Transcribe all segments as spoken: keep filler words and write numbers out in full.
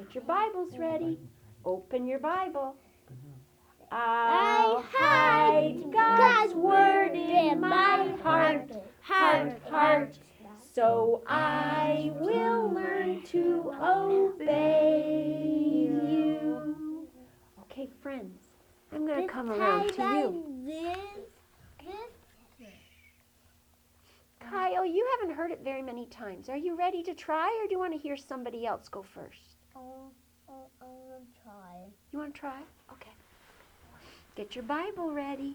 Get your Bibles ready. Open your Bible. I'll hide God's word in my heart, heart, heart, so I will learn to obey you. Okay, friends, I'm going to come around to you. Kyle, you haven't heard it very many times. Are you ready to try, or do you want to hear somebody else go first? Um, I want to try. You want to try? Okay. Get your Bible ready.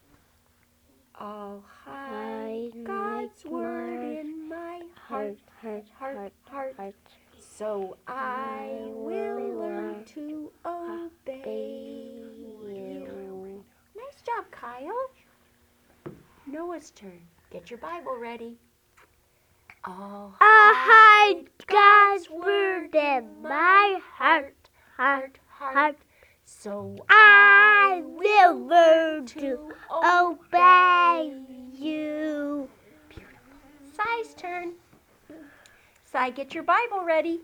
I'll hide God's word in my heart, heart, heart, heart, so I will learn to obey you. Nice job, Kyle. Noah's turn. Get your Bible ready. I'll hide God's word in my heart, heart, heart, so I will learn to obey you. Beautiful. Sai's turn. Sai, get your Bible ready.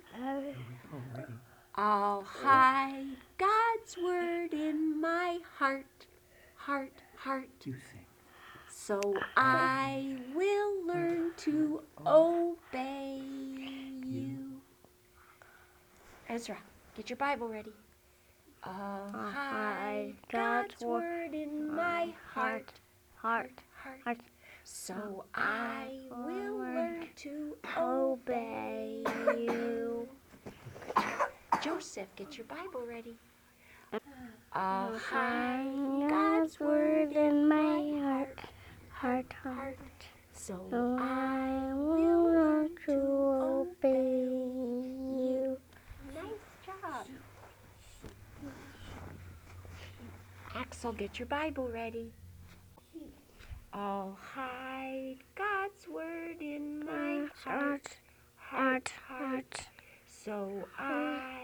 I'll hide God's word in my heart, heart, heart, so I will learn to obey you. Ezra, get your Bible ready. I'll hide God's word in my heart, heart, heart, so I will learn to obey you. Joseph, get your Bible ready. I'll hide God's word in my heart, heart, heart, so I will learn to obey you. Nice job. Axel, get your Bible ready. I'll hide God's word in my heart, heart, heart, so I